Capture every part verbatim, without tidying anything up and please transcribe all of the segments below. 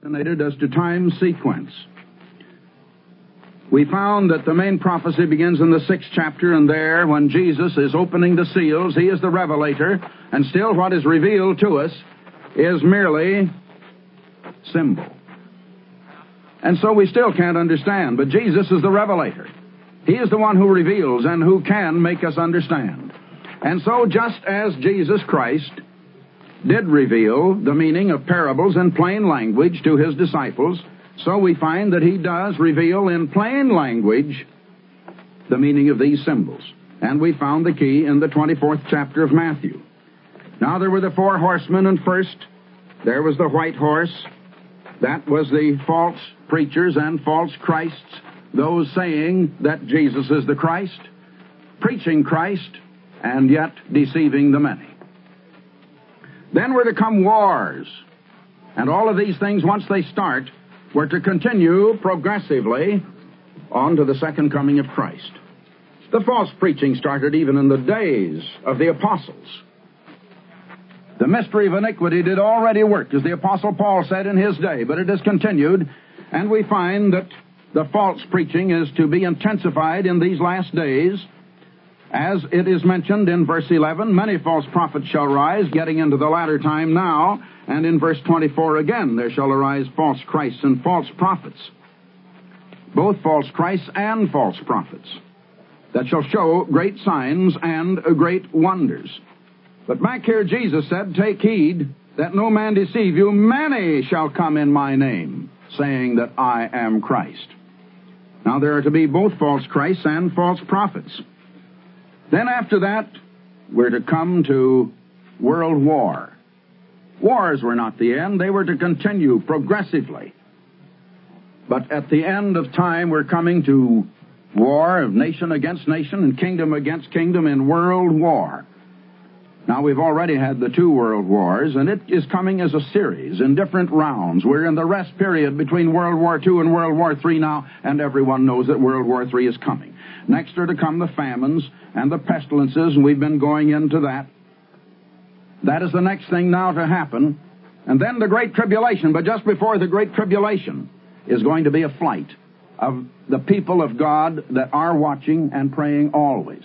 As to time sequence, we found that the main prophecy begins in the sixth chapter, and there, when Jesus is opening the seals, he is the revelator, and still what is revealed to us is merely symbol. And so we still can't understand, but Jesus is the revelator. He is the one who reveals and who can make us understand. And so just as Jesus Christ did reveal the meaning of parables in plain language to his disciples, so we find that he does reveal in plain language the meaning of these symbols. And we found the key in the twenty-fourth chapter of Matthew. Now there were the four horsemen, and first there was the white horse. That was the false preachers and false Christs, those saying that Jesus is the Christ, preaching Christ, and yet deceiving the many. Then were to come wars, and all of these things, once they start, were to continue progressively on to the second coming of Christ. The false preaching started even in the days of the apostles. The mystery of iniquity did already work, as the Apostle Paul said in his day, but it has continued, and we find that the false preaching is to be intensified in these last days. As it is mentioned in verse eleven, many false prophets shall rise, getting into the latter time now. And in verse twenty-four again, there shall arise false Christs and false prophets, both false Christs and false prophets, that shall show great signs and great wonders. But back here Jesus said, take heed that no man deceive you. Many shall come in my name, saying that I am Christ. Now there are to be both false Christs and false prophets. Then after that, we're to come to world war. Wars were not the end. They were to continue progressively. But at the end of time, we're coming to war of nation against nation and kingdom against kingdom in world war. Now, we've already had the two world wars, and it is coming as a series in different rounds. We're in the rest period between World War Two and World War Three now, and everyone knows that World War Three is coming. Next are to come the famines and the pestilences, and we've been going into that. That is the next thing now to happen. And then the Great Tribulation. But just before the Great Tribulation is going to be a flight of the people of God that are watching and praying always.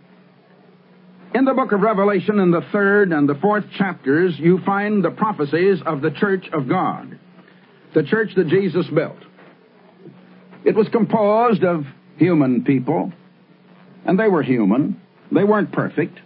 In the book of Revelation, in the third and the fourth chapters, you find the prophecies of the church of God, the church that Jesus built. It was composed of human people, and they were human. They weren't perfect.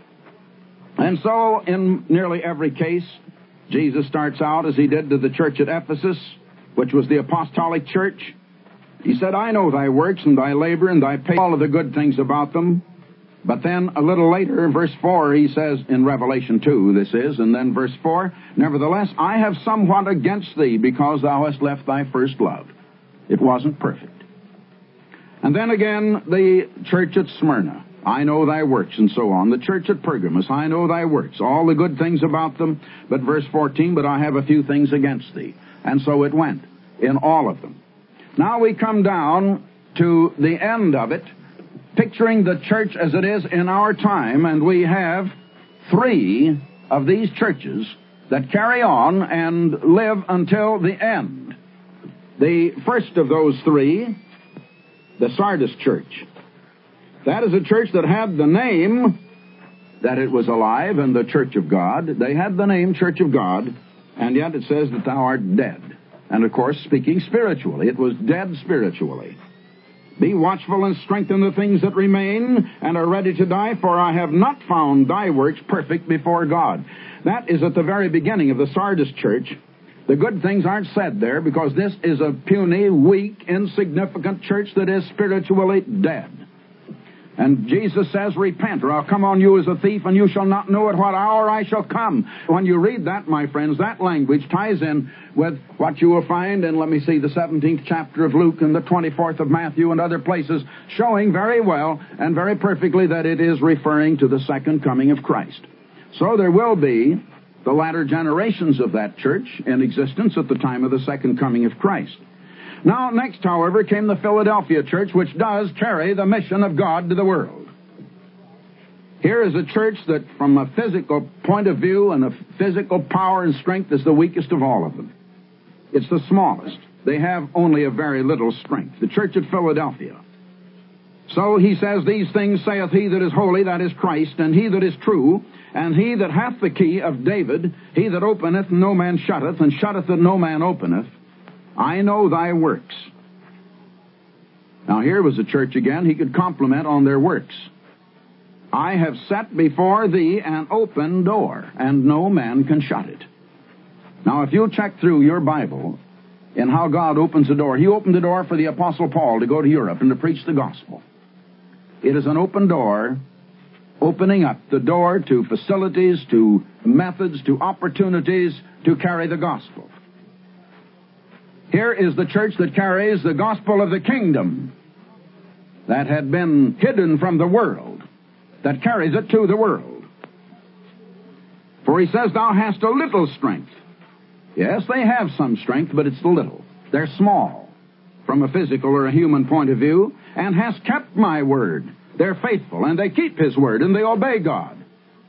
And so, in nearly every case, Jesus starts out as he did to the church at Ephesus, which was the apostolic church. He said, I know thy works and thy labor and thy pay, all of the good things about them. But then a little later, verse four, he says, in Revelation two, this is, and then verse four, nevertheless, I have somewhat against thee, because thou hast left thy first love. It wasn't perfect. And then again, the church at Smyrna, I know thy works, and so on. The church at Pergamos, I know thy works, all the good things about them. But verse fourteen, but I have a few things against thee. And so it went in all of them. Now we come down to the end of it, picturing the church as it is in our time, and we have three of these churches that carry on and live until the end. The first of those three, the Sardis church. That is a church that had the name that it was alive and the church of God. They had the name Church of God, and yet it says that thou art dead. And of course, speaking spiritually, it was dead spiritually. Be watchful and strengthen the things that remain and are ready to die, for I have not found thy works perfect before God. That is at the very beginning of the Sardis church. The good things aren't said there because this is a puny, weak, insignificant church that is spiritually dead. And Jesus says, repent, or I'll come on you as a thief, and you shall not know at what hour I shall come. When you read that, my friends, that language ties in with what you will find in, let me see, the seventeenth chapter of Luke and the twenty-fourth of Matthew and other places, showing very well and very perfectly that it is referring to the second coming of Christ. So there will be the latter generations of that church in existence at the time of the second coming of Christ. Now, next, however, came the Philadelphia church, which does carry the mission of God to the world. Here is a church that, from a physical point of view and a physical power and strength, is the weakest of all of them. It's the smallest. They have only a very little strength. The church at Philadelphia. So he says, these things saith he that is holy, that is Christ, and he that is true, and he that hath the key of David, he that openeth, no man shutteth, and shutteth that no man openeth. I know thy works. Now here was a church again. He could compliment on their works. I have set before thee an open door, and no man can shut it. Now if you'll check through your Bible in how God opens the door, he opened the door for the Apostle Paul to go to Europe and to preach the gospel. It is an open door, opening up the door to facilities, to methods, to opportunities to carry the gospel. Here is the church that carries the gospel of the kingdom that had been hidden from the world, that carries it to the world. For he says, thou hast a little strength. Yes, they have some strength, but it's little. They're small from a physical or a human point of view, and hast kept my word. They're faithful, and they keep his word, and they obey God.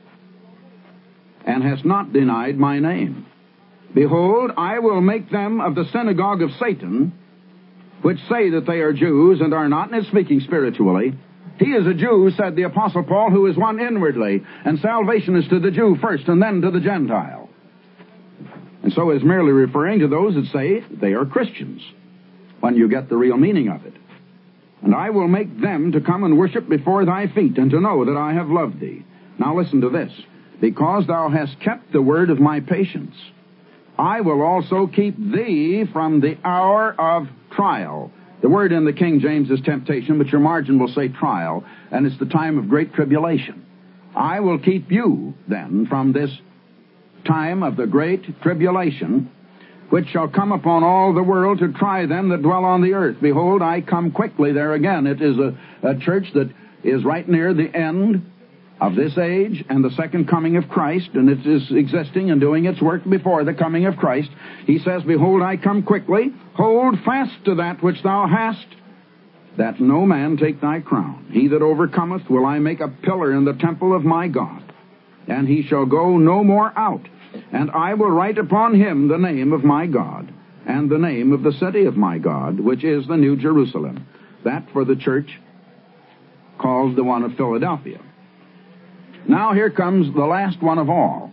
And hast not denied my name. Behold, I will make them of the synagogue of Satan, which say that they are Jews and are not, and is speaking spiritually. He is a Jew, said the Apostle Paul, who is one inwardly, and salvation is to the Jew first, and then to the Gentile. And so is merely referring to those that say they are Christians, when you get the real meaning of it. And I will make them to come and worship before thy feet, and to know that I have loved thee. Now listen to this. Because thou hast kept the word of my patience, I will also keep thee from the hour of trial. The word in the King James is temptation, but your margin will say trial, and it's the time of great tribulation. I will keep you, then, from this time of the great tribulation, which shall come upon all the world to try them that dwell on the earth. Behold, I come quickly. There again, it is a, a church that is right near the end of this age and the second coming of Christ, and it is existing and doing its work before the coming of Christ. He says, behold, I come quickly. Hold fast to that which thou hast, that no man take thy crown. He that overcometh will I make a pillar in the temple of my God, and he shall go no more out. And I will write upon him the name of my God, and the name of the city of my God, which is the New Jerusalem. That for the church called the one of Philadelphia. Now here comes the last one of all.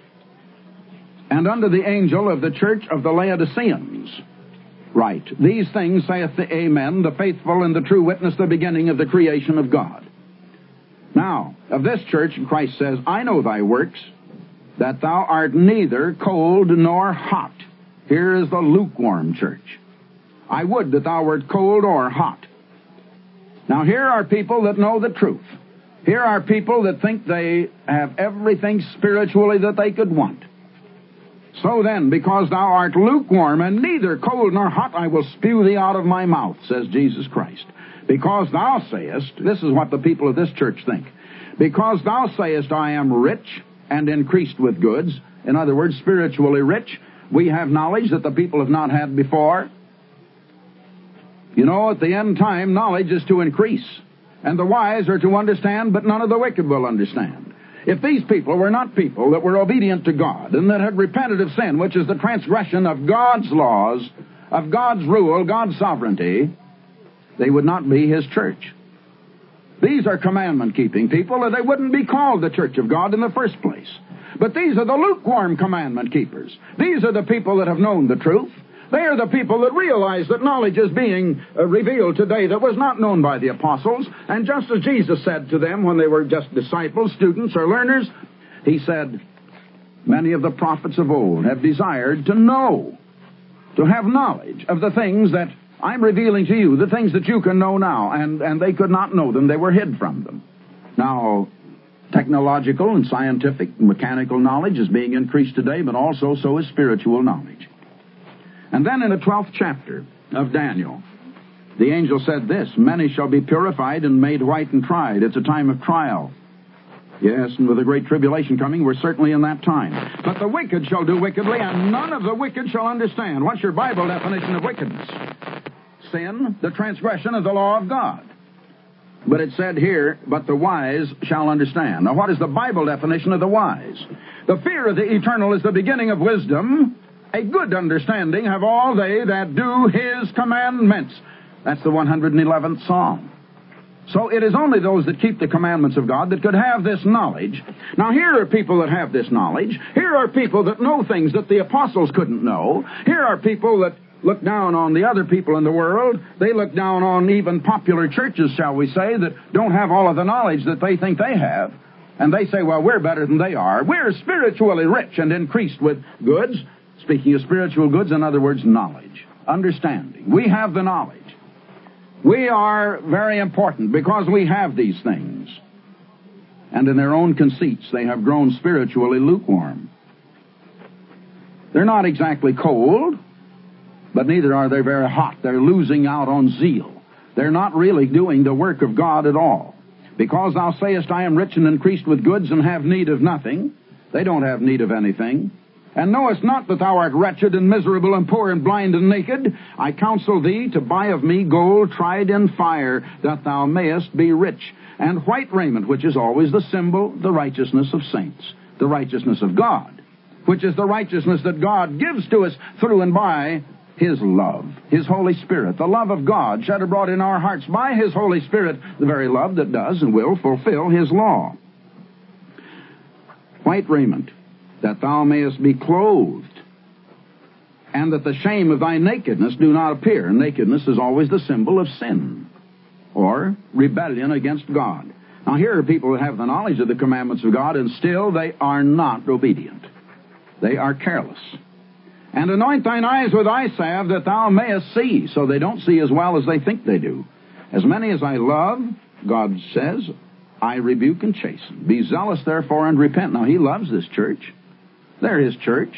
And unto the angel of the church of the Laodiceans write, these things saith the Amen, the faithful and the true witness, the beginning of the creation of God. Now, of this church, Christ says, I know thy works, that thou art neither cold nor hot. Here is the lukewarm church. I would that thou wert cold or hot. Now here are people that know the truth. Here are people that think they have everything spiritually that they could want. So then, because thou art lukewarm and neither cold nor hot, I will spew thee out of my mouth, says Jesus Christ. Because thou sayest, this is what the people of this church think, because thou sayest, I am rich and increased with goods. In other words, spiritually rich. We have knowledge that the people have not had before. You know, at the end time, knowledge is to increase. And the wise are to understand, but none of the wicked will understand. If these people were not people that were obedient to God, and that had repented of sin, which is the transgression of God's laws, of God's rule, God's sovereignty, they would not be his church. These are commandment-keeping people, or they wouldn't be called the church of God in the first place. But these are the lukewarm commandment-keepers. These are the people that have known the truth. They are the people that realize that knowledge is being uh, revealed today that was not known by the apostles. And just as Jesus said to them when they were just disciples, students, or learners, he said, many of the prophets of old have desired to know, to have knowledge of the things that I'm revealing to you, the things that you can know now, and, and they could not know them. They were hid from them. Now, technological and scientific and mechanical knowledge is being increased today, but also so is spiritual knowledge. And then in the twelfth chapter of Daniel, the angel said this, many shall be purified and made white and tried. It's a time of trial. Yes, and with a great tribulation coming, we're certainly in that time. But the wicked shall do wickedly, and none of the wicked shall understand. What's your Bible definition of wickedness? Sin, the transgression of the law of God. But it said here, but the wise shall understand. Now, what is the Bible definition of the wise? The fear of the eternal is the beginning of wisdom, A good understanding have all they that do his commandments. That's the one hundred eleventh Psalm. So it is only those that keep the commandments of God that could have this knowledge. Now here are people that have this knowledge. Here are people that know things that the apostles couldn't know. Here are people that look down on the other people in the world. They look down on even popular churches, shall we say, that don't have all of the knowledge that they think they have. And they say, well, we're better than they are. We're spiritually rich and increased with goods. Speaking of spiritual goods, in other words, knowledge, understanding. We have the knowledge. We are very important because we have these things. And in their own conceits, they have grown spiritually lukewarm. They're not exactly cold, but neither are they very hot. They're losing out on zeal. They're not really doing the work of God at all. Because thou sayest, I am rich and increased with goods and have need of nothing. They don't have need of anything. And knowest not that thou art wretched and miserable and poor and blind and naked? I counsel thee to buy of me gold tried in fire, that thou mayest be rich, and white raiment, which is always the symbol, the righteousness of saints, the righteousness of God, which is the righteousness that God gives to us through and by His love, His Holy Spirit, the love of God shed abroad in our hearts by His Holy Spirit, the very love that does and will fulfill His law. White raiment, that thou mayest be clothed, and that the shame of thy nakedness do not appear. Nakedness is always the symbol of sin, or rebellion against God. Now here are people that have the knowledge of the commandments of God, and still they are not obedient. They are careless. And anoint thine eyes with eye salve, that thou mayest see. So they don't see as well as they think they do. As many as I love, God says, I rebuke and chasten. Be zealous, therefore, and repent. Now, He loves this church. They're His church.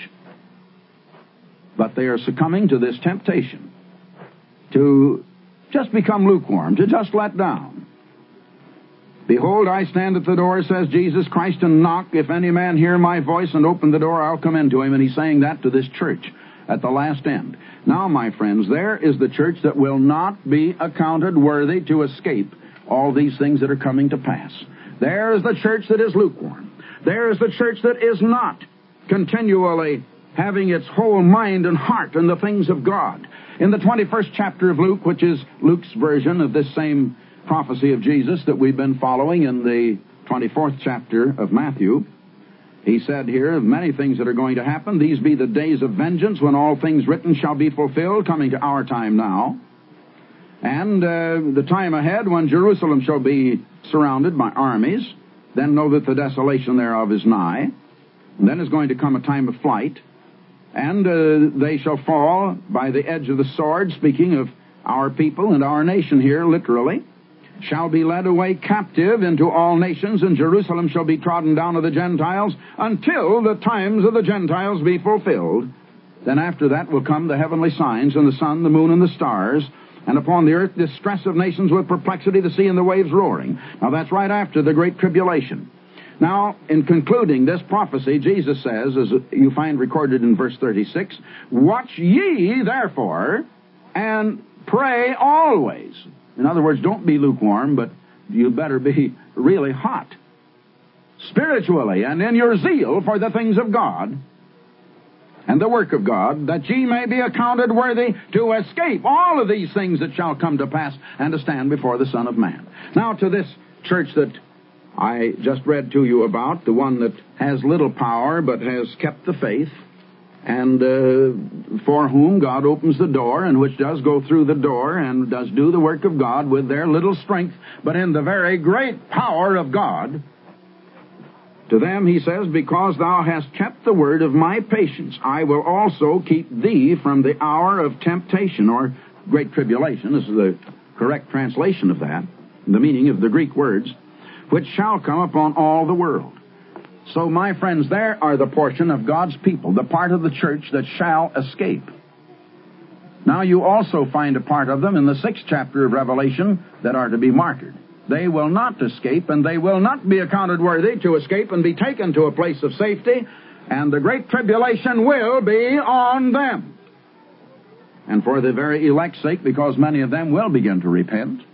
But they are succumbing to this temptation to just become lukewarm, to just let down. Behold, I stand at the door, says Jesus Christ, and knock. If any man hear my voice and open the door, I'll come into him. And He's saying that to this church at the last end. Now, my friends, there is the church that will not be accounted worthy to escape all these things that are coming to pass. There is the church that is lukewarm. There is the church that is not continually having its whole mind and heart in the things of God. In the twenty-first chapter of Luke, which is Luke's version of this same prophecy of Jesus that we've been following in the twenty-fourth chapter of Matthew, he said here, of many things that are going to happen, these be the days of vengeance, when all things written shall be fulfilled, coming to our time now. And uh, the time ahead, when Jerusalem shall be surrounded by armies, then know that the desolation thereof is nigh. And then is going to come a time of flight, and uh, they shall fall by the edge of the sword, speaking of our people and our nation here, literally, shall be led away captive into all nations, and Jerusalem shall be trodden down of the Gentiles, until the times of the Gentiles be fulfilled. Then after that will come the heavenly signs, and the sun, the moon, and the stars, and upon the earth distress of nations with perplexity, the sea and the waves roaring. Now that's right after the great tribulation. Now, in concluding this prophecy, Jesus says, as you find recorded in verse thirty-six, watch ye therefore, and pray always. In other words, don't be lukewarm, but you better be really hot, spiritually, and in your zeal for the things of God and the work of God, that ye may be accounted worthy to escape all of these things that shall come to pass, and to stand before the Son of Man. Now, to this church that I just read to you about, the one that has little power but has kept the faith, and uh, for whom God opens the door, and which does go through the door and does do the work of God with their little strength, but in the very great power of God. To them he says, because thou hast kept the word of my patience, I will also keep thee from the hour of temptation, or great tribulation. This is the correct translation of that, the meaning of the Greek words, which shall come upon all the world. So, my friends, there are the portion of God's people, the part of the church that shall escape. Now, you also find a part of them in the sixth chapter of Revelation that are to be martyred. They will not escape, and they will not be accounted worthy to escape and be taken to a place of safety, and the great tribulation will be on them. And for the very elect's sake, because many of them will begin to repent,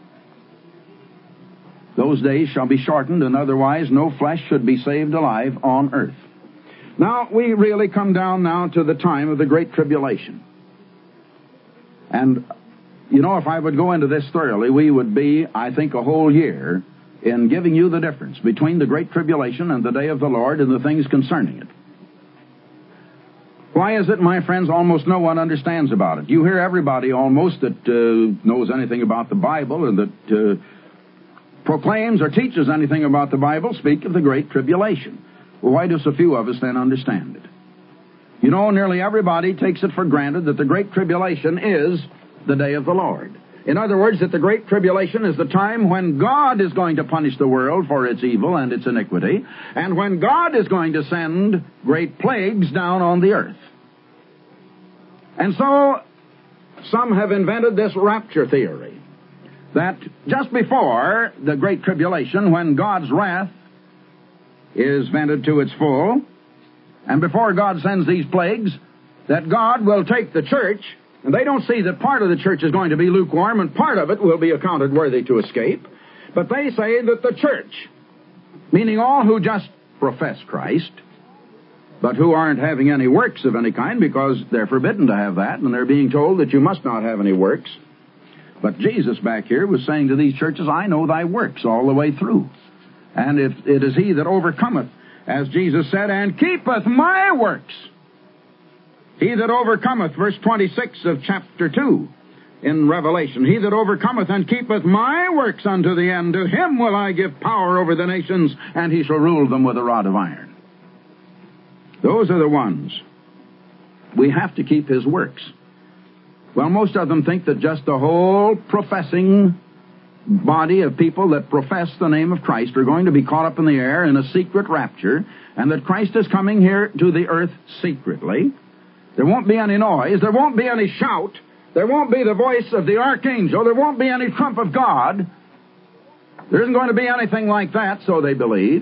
those days shall be shortened, and otherwise no flesh should be saved alive on earth. Now, we really come down now to the time of the Great Tribulation. And, you know, if I would go into this thoroughly, we would be, I think, a whole year in giving you the difference between the Great Tribulation and the Day of the Lord and the things concerning it. Why is it, my friends, almost no one understands about it? You hear everybody almost that uh, knows anything about the Bible and that uh, proclaims or teaches anything about the Bible speak of the Great Tribulation. Well, why do so few of us then understand it? You know, nearly everybody takes it for granted that the Great Tribulation is the Day of the Lord. In other words, that the Great Tribulation is the time when God is going to punish the world for its evil and its iniquity, and when God is going to send great plagues down on the earth. And so, some have invented this rapture theory, that just before the Great Tribulation, when God's wrath is vented to its full, and before God sends these plagues, that God will take the church, and they don't see that part of the church is going to be lukewarm and part of it will be accounted worthy to escape, but they say that the church, meaning all who just profess Christ, but who aren't having any works of any kind because they're forbidden to have that, and they're being told that you must not have any works. But Jesus back here was saying to these churches, I know thy works all the way through. And if it is he that overcometh, as Jesus said, and keepeth my works. He that overcometh, verse twenty-six of chapter two in Revelation, he that overcometh and keepeth my works unto the end, to him will I give power over the nations, and he shall rule them with a rod of iron. Those are the ones. We have to keep his works. Well, most of them think that just the whole professing body of people that profess the name of Christ are going to be caught up in the air in a secret rapture, and that Christ is coming here to the earth secretly. There won't be any noise. There won't be any shout. There won't be the voice of the archangel. There won't be any trump of God. There isn't going to be anything like that, so they believe.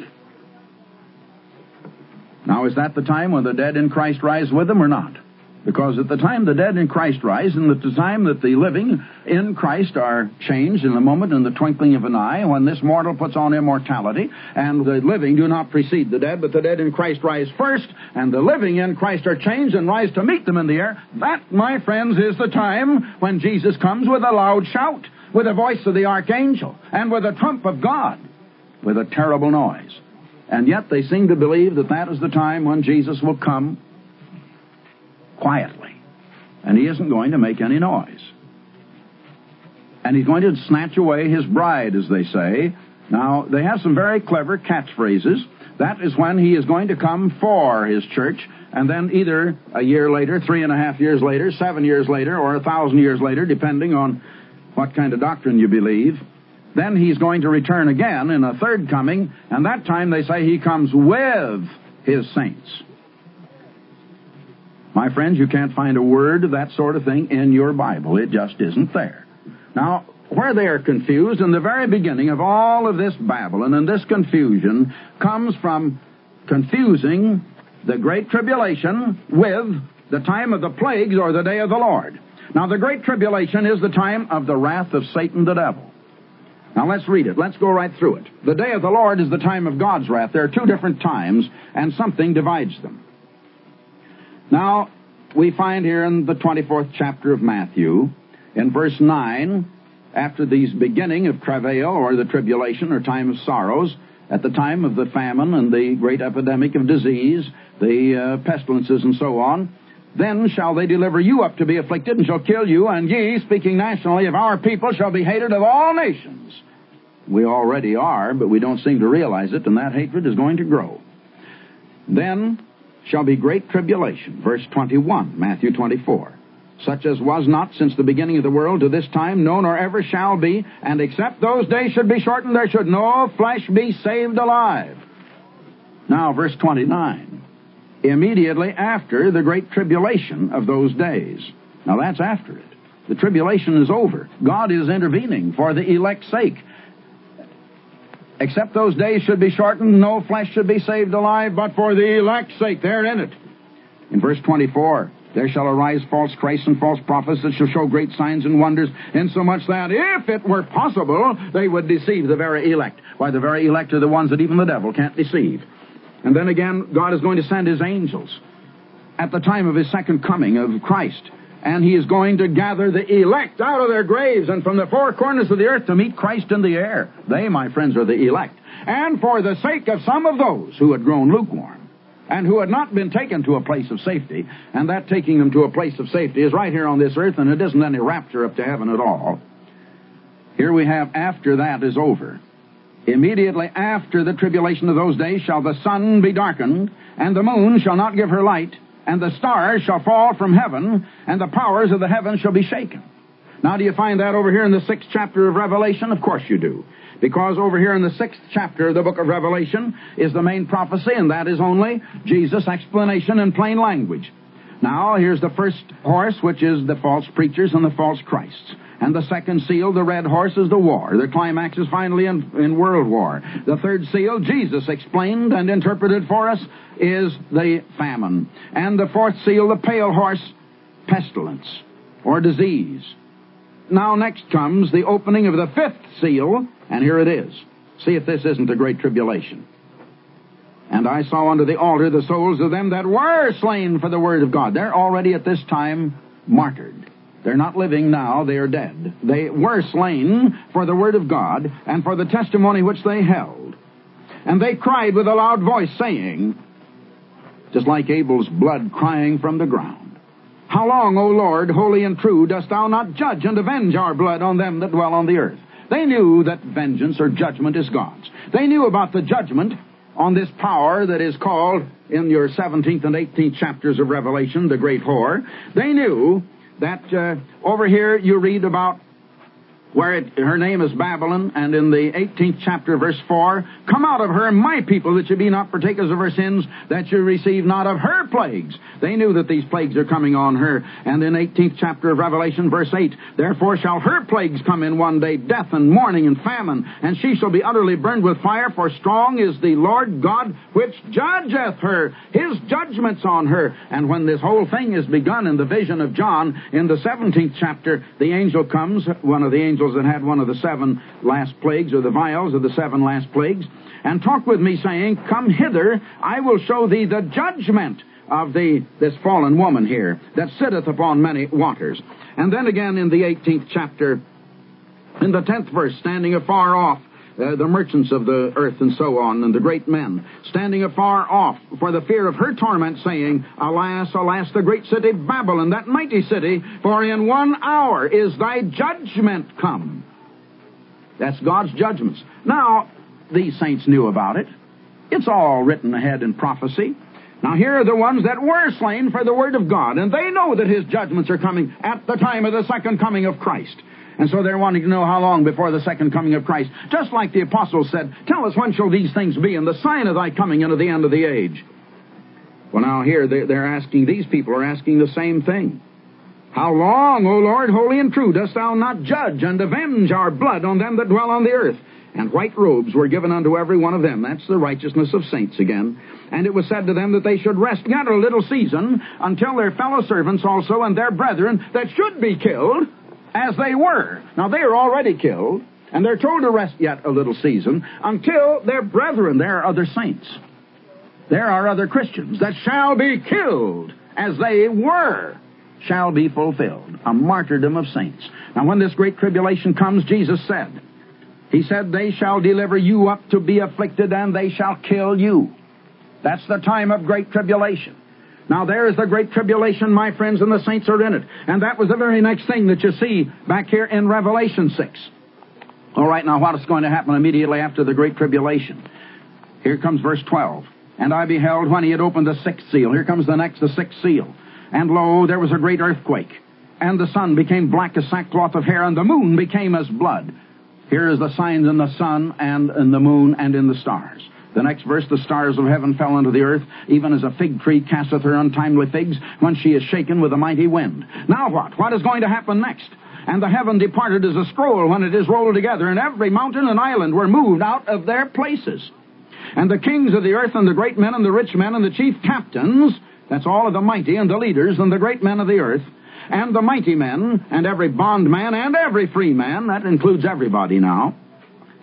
Now, is that the time when the dead in Christ rise with them or not? Because at the time the dead in Christ rise, and at the time that the living in Christ are changed in a moment, in the twinkling of an eye, when this mortal puts on immortality, and the living do not precede the dead, but the dead in Christ rise first, and the living in Christ are changed and rise to meet them in the air, that, my friends, is the time when Jesus comes with a loud shout, with the voice of the archangel, and with the trump of God, with a terrible noise. And yet they seem to believe that that is the time when Jesus will come quietly. And he isn't going to make any noise. And he's going to snatch away his bride, as they say. Now, they have some very clever catchphrases. That is when he is going to come for his church, and then either a year later, three and a half years later, seven years later, or a thousand years later, depending on what kind of doctrine you believe, then he's going to return again in a third coming, and that time they say he comes with his saints. My friends, you can't find a word of that sort of thing in your Bible. It just isn't there. Now, where they are confused, in the very beginning of all of this Babylon and this confusion comes from confusing the Great Tribulation with the time of the plagues or the day of the Lord. Now, the Great Tribulation is the time of the wrath of Satan the devil. Now, let's read it. Let's go right through it. The day of the Lord is the time of God's wrath. There are two different times, and something divides them. Now, we find here in the twenty-fourth chapter of Matthew, in verse nine, after these beginning of travail, or the tribulation, or time of sorrows, at the time of the famine and the great epidemic of disease, the uh, pestilences and so on, then shall they deliver you up to be afflicted, and shall kill you, and ye, speaking nationally of our people, shall be hated of all nations. We already are, but we don't seem to realize it, and that hatred is going to grow. Then shall be great tribulation, verse twenty-one, Matthew twenty-four, such as was not since the beginning of the world to this time, no, nor ever shall be, and except those days should be shortened, there should no flesh be saved alive. Now, verse twenty-nine, immediately after the great tribulation of those days. Now, that's after it. The tribulation is over. God is intervening for the elect's sake. Except those days should be shortened, no flesh should be saved alive, but for the elect's sake, they're in it. In verse twenty-four, there shall arise false Christs and false prophets that shall show great signs and wonders, insomuch that, if it were possible, they would deceive the very elect. Why, the very elect are the ones that even the devil can't deceive. And then again, God is going to send His angels at the time of His second coming of Christ. And He is going to gather the elect out of their graves and from the four corners of the earth to meet Christ in the air. They, my friends, are the elect. And for the sake of some of those who had grown lukewarm and who had not been taken to a place of safety, and that taking them to a place of safety is right here on this earth, and it isn't any rapture up to heaven at all. Here we have, after that is over, immediately after the tribulation of those days shall the sun be darkened, and the moon shall not give her light, and the stars shall fall from heaven, and the powers of the heavens shall be shaken. Now, do you find that over here in the sixth chapter of Revelation? Of course you do. Because over here in the sixth chapter of the book of Revelation is the main prophecy, and that is only Jesus' explanation in plain language. Now, here's the first horse, which is the false preachers and the false Christs. And the second seal, the red horse, is the war. The climax is finally in, in world war. The third seal, Jesus explained and interpreted for us, is the famine. And the fourth seal, the pale horse, pestilence or disease. Now next comes the opening of the fifth seal, and here it is. See if this isn't a great tribulation. And I saw under the altar the souls of them that were slain for the word of God. They're already at this time martyred. They're not living now, they are dead. They were slain for the word of God and for the testimony which they held. And they cried with a loud voice, saying, just like Abel's blood crying from the ground, how long, O Lord, holy and true, dost thou not judge and avenge our blood on them that dwell on the earth? They knew that vengeance or judgment is God's. They knew about the judgment on this power that is called, in your seventeenth and eighteenth chapters of Revelation, the great whore. They knew that uh, over here you read about where it, her name is Babylon, and in the eighteenth chapter, verse four, come out of her, my people, that you be not partakers of her sins, that you receive not of her plagues. They knew that these plagues are coming on her. And in eighteenth chapter of Revelation, verse eight, therefore shall her plagues come in one day, death and mourning and famine, and she shall be utterly burned with fire, for strong is the Lord God which judgeth her. His judgments on her. And when this whole thing is begun in the vision of John, in the seventeenth chapter, the angel comes, one of the angels that had one of the seven last plagues, or the vials of the seven last plagues, and talked with me, saying, come hither, I will show thee the judgment of the this fallen woman here, that sitteth upon many waters. And then again in the eighteenth chapter, in the tenth verse, standing afar off, uh, the merchants of the earth and so on, and the great men, standing afar off for the fear of her torment, saying, alas, alas, the great city Babylon, that mighty city, for in one hour is thy judgment come. That's God's judgments. Now, these saints knew about it. It's all written ahead in prophecy. Now, here are the ones that were slain for the word of God, and they know that His judgments are coming at the time of the second coming of Christ. And so they're wanting to know how long before the second coming of Christ. Just like the apostles said, tell us when shall these things be, and the sign of thy coming into the end of the age. Well, now here they're asking, these people are asking the same thing. How long, O Lord, holy and true, dost thou not judge and avenge our blood on them that dwell on the earth? And white robes were given unto every one of them. That's the righteousness of saints again. And it was said to them that they should rest yet a little season, until their fellow servants also and their brethren that should be killed, as they were. Now, they are already killed, and they're told to rest yet a little season, until their brethren, there are other saints, there are other Christians, that shall be killed as they were, shall be fulfilled. A martyrdom of saints. Now, when this great tribulation comes, Jesus said, He said, they shall deliver you up to be afflicted, and they shall kill you. That's the time of great tribulation. Now, there is the great tribulation, my friends, and the saints are in it. And that was the very next thing that you see back here in Revelation six. All right, now what is going to happen immediately after the great tribulation? Here comes verse twelve. And I beheld when He had opened the sixth seal. Here comes the next, the sixth seal. And lo, there was a great earthquake. And the sun became black as sackcloth of hair, and the moon became as blood. Here is the signs in the sun and in the moon and in the stars. The next verse, the stars of heaven fell unto the earth, even as a fig tree casteth her untimely figs when she is shaken with a mighty wind. Now what? What is going to happen next? And the heaven departed as a scroll when it is rolled together, and every mountain and island were moved out of their places. And the kings of the earth, and the great men, and the rich men, and the chief captains, that's all of the mighty, and the leaders, and the great men of the earth, and the mighty men, and every bondman, and every free man, that includes everybody now,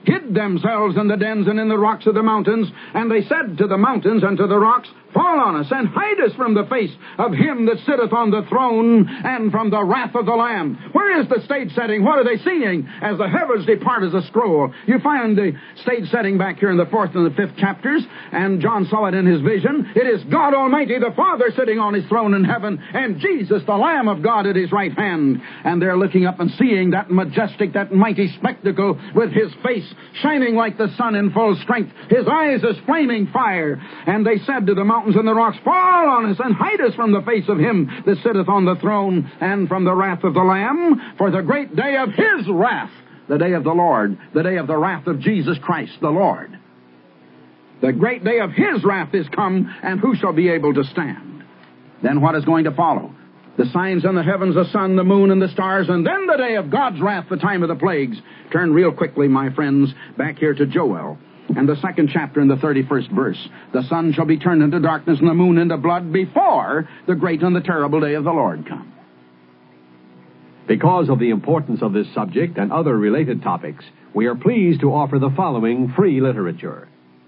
hid themselves in the dens and in the rocks of the mountains, and they said to the mountains and to the rocks, Fall on us, and hide us from the face of him that sitteth on the throne, and from the wrath of the Lamb. Where is the stage setting? What are they seeing? As the heavens depart as a scroll. You find the stage setting back here in the fourth and the fifth chapters, and John saw it in his vision. It is God Almighty, the Father, sitting on his throne in heaven, and Jesus, the Lamb of God, at his right hand. And they're looking up and seeing that majestic, that mighty spectacle, with his face shining like the sun in full strength, his eyes as flaming fire. And they said to the mountains and the rocks, Fall on us, and hide us from the face of him that sitteth on the throne, and from the wrath of the Lamb, for the great day of his wrath, the day of the Lord, the day of the wrath of Jesus Christ the Lord. The great day of his wrath is come, and who shall be able to stand? Then what is going to follow? The signs in the heavens, the sun, the moon, and the stars, and then the day of God's wrath, the time of the plagues. Turn real quickly, my friends, back here to Joel, and the second chapter in the thirty-first verse. The sun shall be turned into darkness, and the moon into blood, before the great and the terrible day of the Lord come. Because of the importance of this subject and other related topics, we are pleased to offer the following free literature.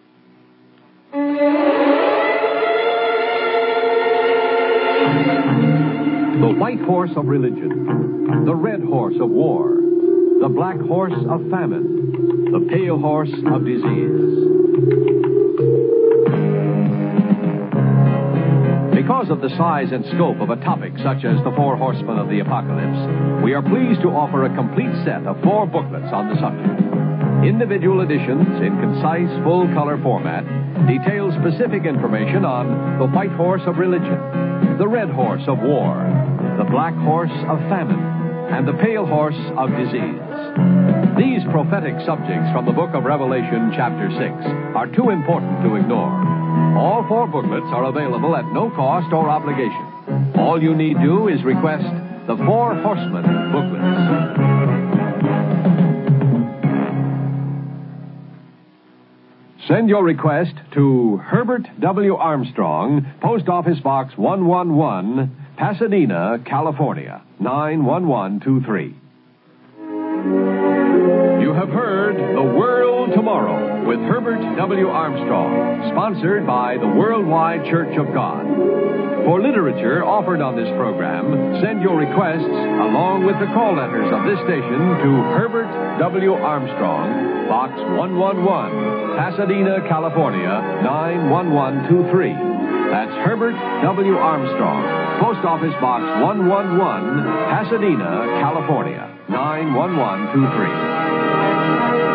The white horse of religion, the red horse of war, the black horse of famine, the pale horse of disease. Because of the size and scope of a topic such as the Four Horsemen of the Apocalypse, we are pleased to offer a complete set of four booklets on the subject. Individual editions in concise, full-color format detail specific information on the white horse of religion, the red horse of war, the black horse of famine, and the pale horse of disease. These prophetic subjects from the book of Revelation, chapter six, are too important to ignore. All four booklets are available at no cost or obligation. All you need do is request the Four Horsemen booklets. Send your request to Herbert W. Armstrong, Post Office Box one one one, Pasadena, California, nine one one two three. You have heard The World Tomorrow with Herbert W. Armstrong, sponsored by the Worldwide Church of God. For literature offered on this program, send your requests along with the call letters of this station to Herbert W. Armstrong, Box one one one, Pasadena, California, nine one one two three. That's Herbert W. Armstrong, Post Office Box one one one, Pasadena, California, nine one one two three.